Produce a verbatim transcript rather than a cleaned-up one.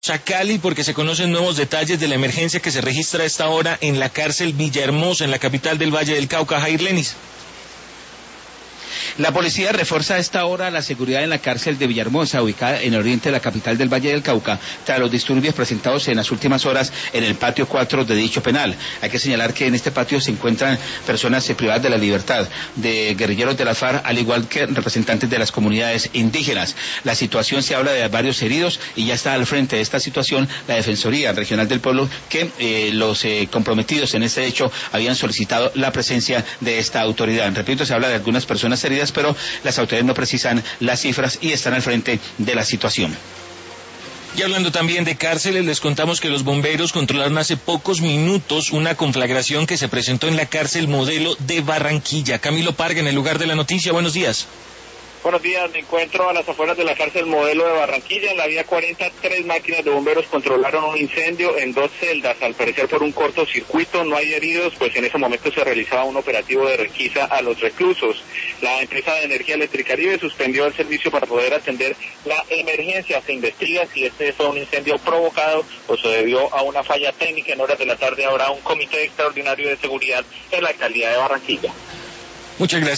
a Cali porque se conocen nuevos detalles de la emergencia que se registra a esta hora en la cárcel Villahermosa, en la capital del Valle del Cauca. Jair Lenis. La policía refuerza a esta hora la seguridad en la cárcel de Villahermosa, ubicada en el oriente de la capital del Valle del Cauca, tras los disturbios presentados en las últimas horas en el patio cuatro de dicho penal. Hay que señalar que en este patio se encuentran personas privadas de la libertad, de guerrilleros de la FARC, al igual que representantes de las comunidades indígenas. La situación, se habla de varios heridos y ya está al frente de esta situación la Defensoría Regional del Pueblo, que eh, los eh, comprometidos en este hecho habían solicitado la presencia de esta autoridad. Repito, se habla de algunas personas heridas, pero las autoridades no precisan las cifras y están al frente de la situación. Y hablando también de cárceles, les contamos que los bomberos controlaron hace pocos minutos una conflagración que se presentó en la cárcel Modelo de Barranquilla. Camilo Parga, en el lugar de la noticia. Buenos días. Buenos días, me encuentro a las afueras de la cárcel Modelo de Barranquilla. En la vía cuarenta, tres máquinas de bomberos controlaron un incendio en dos celdas, al parecer por un cortocircuito. No hay heridos, pues en ese momento se realizaba un operativo de requisa a los reclusos. La empresa de energía Electricaribe suspendió el servicio para poder atender la emergencia. Se investiga si este fue un incendio provocado o se debió a una falla técnica. En horas de la tarde habrá un comité extraordinario de seguridad en la alcaldía de Barranquilla. Muchas gracias.